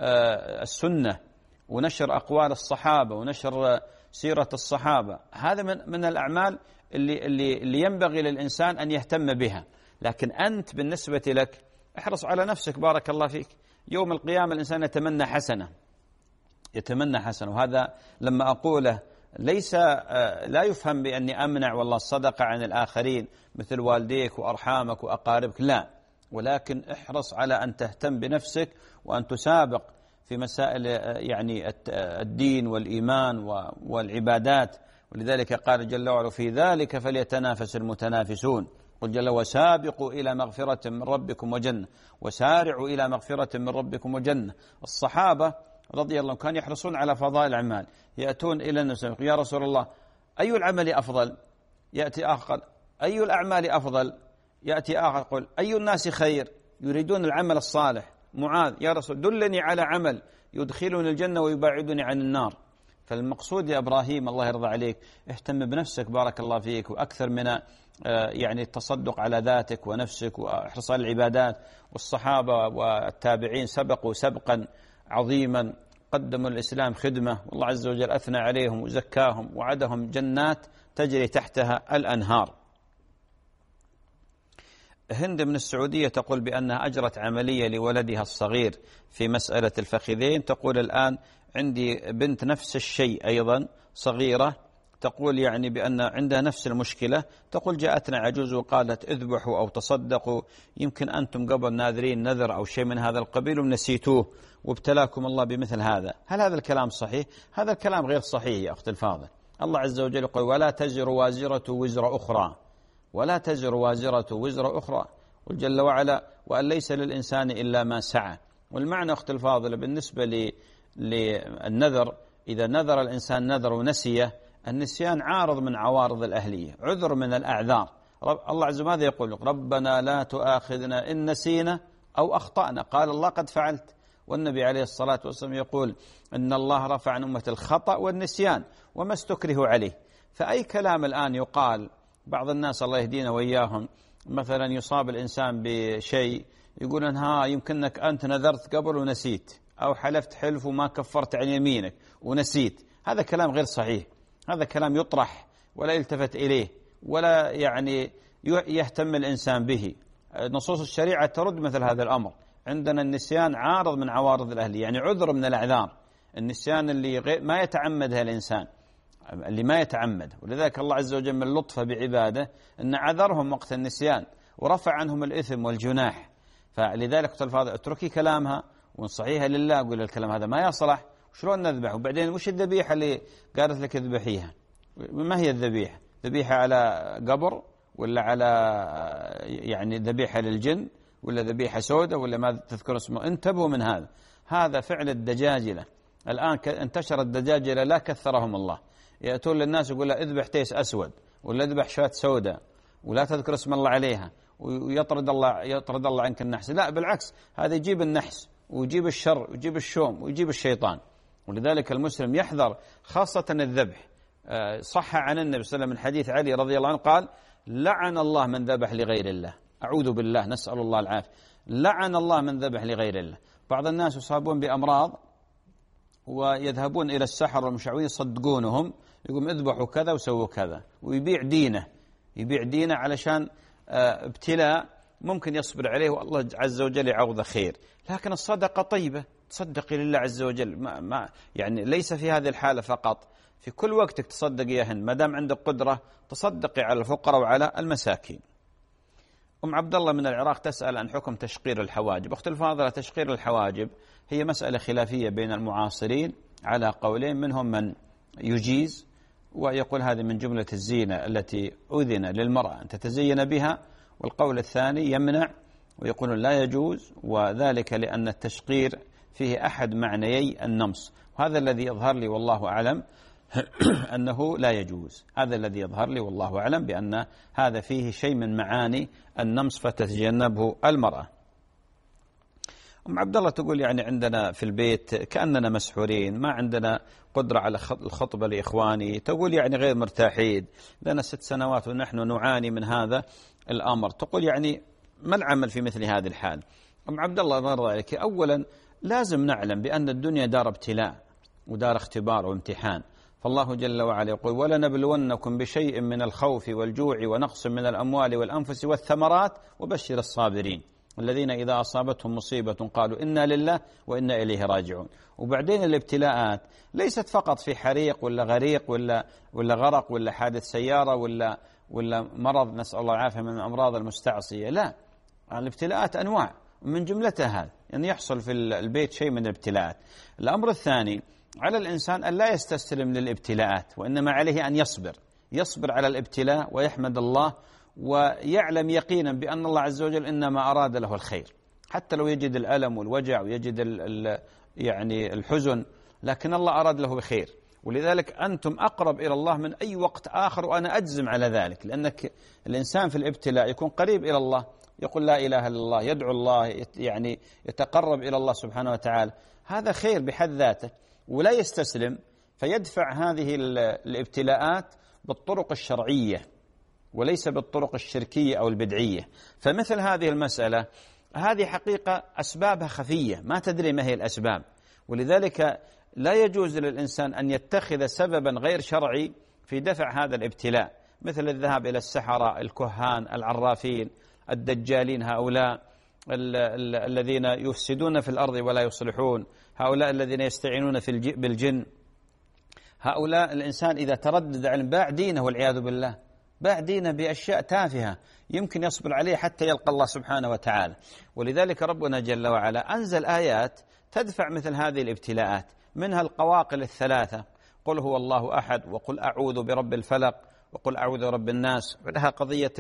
السنة ونشر أقوال الصحابة ونشر سيرة الصحابة، هذا من الأعمال اللي ينبغي للإنسان أن يهتم بها. لكن أنت بالنسبة لك احرص على نفسك، بارك الله فيك. يوم القيامة الإنسان يتمنى حسنة، يتمنى حسنة، وهذا لما أقوله ليس لا يفهم بأني أمنع والله الصدقة عن الآخرين مثل والديك وأرحامك وأقاربك، لا، ولكن احرص على أن تهتم بنفسك وأن تسابق في مسائل يعني الدين والإيمان والعبادات. ولذلك قال جل وعلا في ذلك فليتنافس المتنافسون، قل جل وسابقوا إلى مغفرة من ربكم وجنة وسارعوا إلى مغفرة من ربكم وجنة. الصحابة رضي الله عنهم كانوا يحرصون على فضائل الأعمال، يأتون إلى النبي يا رسول الله أي العمل أفضل؟ يأتي آخر أي الأعمال أفضل؟ يأتي آخر قل أي الناس خير؟ يريدون العمل الصالح. معاذ يا رسول دلني على عمل يدخلني الجنة ويبعدني عن النار. فالمقصود يا إبراهيم الله يرضى عليك اهتم بنفسك بارك الله فيك، وأكثر من يعني التصدق على ذاتك ونفسك واحرص على العبادات. والصحابة والتابعين سبقوا سبقا عظيما، قدموا الإسلام خدمة، والله عز وجل أثنى عليهم وزكاهم وعدهم جنات تجري تحتها الأنهار. هند من السعودية تقول بأنها أجرت عملية لولدها الصغير في مسألة الفخذين. تقول الآن عندي بنت نفس الشيء أيضا صغيرة، تقول يعني بأن عندها نفس المشكلة. تقول جاءتنا عجوز وقالت اذبحوا أو تصدقوا، يمكن أنتم قبل ناذرين نذر أو شيء من هذا القبيل ونسيتوه وابتلاكم الله بمثل هذا. هل هذا الكلام صحيح؟ هذا الكلام غير صحيح يا أخت الفاضل. الله عز وجل يقول ولا تزر وازرة وزر أخرى، ولا تزر وازرة وزر أخرى. قل جل وعلا وأن ليس للإنسان إلا ما سعى. والمعنى أخت الفاضلة بالنسبة للنذر، إذا نذر الإنسان نذر ونسيه، النسيان عارض من عوارض الأهلية، عذر من الأعذار. الله عز وجل ماذا يقول؟ ربنا لا تؤاخذنا إن نسينا أو أخطأنا. قال الله قد فعلت. والنبي عليه الصلاة والسلام يقول إن الله رفع عن أمة الخطأ والنسيان وما استكره عليه. فأي كلام الآن يقال، بعض الناس الله يهدينا وإياهم مثلا يصاب الإنسان بشيء يقولون ها يمكنك أنت نذرت قبل ونسيت، أو حلفت حلف وما كفرت عن يمينك ونسيت. هذا كلام غير صحيح، هذا كلام يطرح ولا يلتفت إليه ولا يعني يهتم الإنسان به. نصوص الشريعة ترد مثل هذا الأمر. عندنا النسيان عارض من عوارض الأهلية، يعني عذر من الأعذار. النسيان اللي ما يتعمدها الإنسان، اللي ما يتعمد. ولذلك الله عز وجل من لطفه بعباده أن عذرهم وقت النسيان ورفع عنهم الإثم والجناح. فلذلك اتركي كلامها وانصحيها لله، أقول الكلام هذا ما يصلح، وشلون نذبح؟ وبعدين وش الذبيحة اللي قالت لك اذبحيها؟ ما هي الذبيحة؟ ذبيحة على قبر ولا على يعني ذبيحة للجن ولا ذبيحة سوداء ولا ما تذكر اسمه؟ انتبهوا من هذا. هذا فعل الدجاجلة. الآن انتشر الدجاجلة لا كثرهم الله، يأتون للناس يقول له اذبح تيس أسود ولا اذبح شاة سوداء ولا تذكر اسم الله عليها ويطرد الله عنك النحس. لا بالعكس، هذا يجيب النحس ويجيب الشر ويجيب الشوم ويجيب الشيطان. ولذلك المسلم يحذر خاصة الذبح. صح عن النبي صلى الله عليه وسلم من حديث علي رضي الله عنه قال لعن الله من ذبح لغير الله، أعوذ بالله، نسأل الله العافية، لعن الله من ذبح لغير الله. بعض الناس يصابون بأمراض ويذهبون إلى السحر والمشعوذين يصدقونهم، يقوم اذبحوا كذا وسووا كذا، ويبيع دينه، يبيع دينه علشان ابتلاء ممكن يصبر عليه والله عز وجل يعوضه خير. لكن الصدقة طيبة، تصدقي لله عز وجل، ما يعني ليس في هذه الحالة فقط، في كل وقتك تصدقي يا هند، ما دام عندك قدرة تصدقي على الفقراء وعلى المساكين. أم عبد الله من العراق تسأل عن حكم تشقير الحواجب. أختي الفاضلة، تشقير الحواجب هي مسألة خلافية بين المعاصرين على قولين، منهم من يجيز ويقول هذه من جملة الزينة التي أذن للمرأة أن تتزين بها، والقول الثاني يمنع ويقول لا يجوز، وذلك لأن التشقير فيه أحد معنيي النمص، وهذا الذي يظهر لي والله أعلم أنه لا يجوز، هذا الذي يظهر لي والله أعلم بأن هذا فيه شيء من معاني النمص فتتجنبه المرأة. أم عبد الله تقول يعني عندنا في البيت كأننا مسحورين، ما عندنا قدرة على الخطبة لإخواني، تقول يعني غير مرتاحين، لنا 6 سنوات ونحن نعاني من هذا الأمر. تقول يعني ما العمل في مثل هذه الحال؟ أم عبد الله الله يرضى عليك، أولا لازم نعلم بأن الدنيا دار ابتلاء ودار اختبار وامتحان، فالله جل وعلا يقول ولنبلونكم بشيء من الخوف والجوع ونقص من الأموال والأنفس والثمرات وبشر الصابرين الذين إذا أصابتهم مصيبة قالوا إنا لله وإنا إليه راجعون. وبعدين الابتلاءات ليست فقط في حريق ولا غريق ولا غرق ولا حادث سيارة ولا مرض نسأل الله العافية من الأمراض المستعصية، لا، الابتلاءات أنواع، من جملتها هذا يعني يحصل في البيت شيء من الابتلاءات. الأمر الثاني على الإنسان أن لا يستسلم للابتلاءات، وإنما عليه أن يصبر على الابتلاء ويحمد الله ويعلم يقينا بأن الله عز وجل إنما أراد له الخير، حتى لو يجد الألم والوجع ويجد يعني الحزن، لكن الله أراد له بخير. ولذلك أنتم أقرب إلى الله من أي وقت آخر، وأنا أجزم على ذلك، لأنك الإنسان في الابتلاء يكون قريب إلى الله، يقول لا إله إلا الله، يدعو الله، يعني يتقرب إلى الله سبحانه وتعالى، هذا خير بحد ذاته، ولا يستسلم فيدفع هذه الابتلاءات بالطرق الشرعية وليس بالطرق الشركية أو البدعية. فمثل هذه المسألة هذه حقيقة أسبابها خفية، ما تدري ما هي الأسباب، ولذلك لا يجوز للإنسان أن يتخذ سببا غير شرعي في دفع هذا الابتلاء، مثل الذهاب إلى السحرة، الكهان، العرافين، الدجالين، هؤلاء الذين يفسدون في الأرض ولا يصلحون، هؤلاء الذين يستعينون بالجن، هؤلاء الإنسان إذا تردد علم باع دينه والعياذ بالله، باع دينه بأشياء تافهة يمكن يصبر عليه حتى يلقى الله سبحانه وتعالى. ولذلك ربنا جل وعلا أنزل آيات تدفع مثل هذه الابتلاءات، منها القواقل الثلاثة، قل هو الله أحد، وقل أعوذ برب الفلق، وقل أعوذ برب الناس، ولها قضية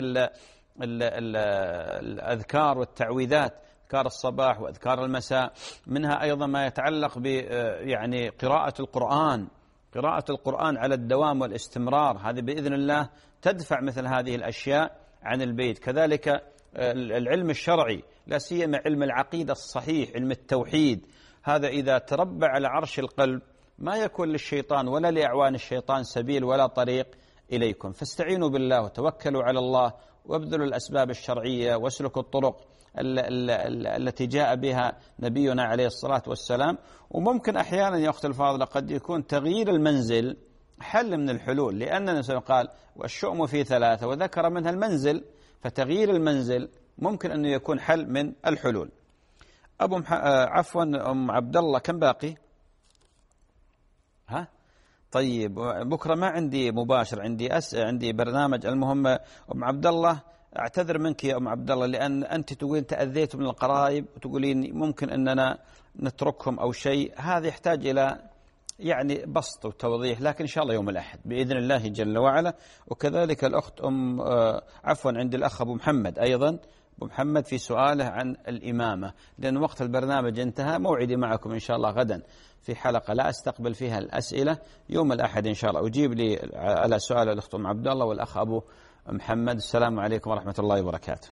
الأذكار والتعويذات، أذكار الصباح وأذكار المساء، منها أيضا ما يتعلق ب يعني قراءة القرآن على الدوام والاستمرار، هذه بإذن الله تدفع مثل هذه الأشياء عن البيت. كذلك العلم الشرعي، لا سيما علم العقيدة الصحيح، علم التوحيد، هذا إذا تربى على عرش القلب ما يكون للشيطان ولا لأعوان الشيطان سبيل ولا طريق إليكم. فاستعينوا بالله وتوكلوا على الله وابذلوا الأسباب الشرعية واسلكوا الطرق التي جاء بها نبينا عليه الصلاة والسلام. وممكن أحيانا يا أخت الفاضلة قد يكون تغيير المنزل حل من الحلول، لأن النبي قال والشؤم في 3 وذكر منها المنزل، فتغيير المنزل ممكن أنه يكون حل من الحلول. عفوا أم عبد الله كم باقي؟ طيب بكرة ما عندي مباشر، عندي برنامج. المهم أم عبد الله أعتذر منك يا أم عبد الله، لأن أنت تقولين تأذيت من القرايب وتقولين ممكن أننا نتركهم أو شيء، هذا يحتاج إلى يعني بسط وتوضيح، لكن إن شاء الله يوم الأحد بإذن الله جل وعلا. وكذلك الأخت عند الأخ أبو محمد أيضا، أبو محمد في سؤاله عن الإمامة، لأن وقت البرنامج انتهى. موعدي معكم إن شاء الله غدا في حلقة لا أستقبل فيها الأسئلة، يوم الأحد إن شاء الله أجيب لي على سؤال الأخت أم عبد الله والأخ أبو محمد. السلام عليكم ورحمة الله وبركاته.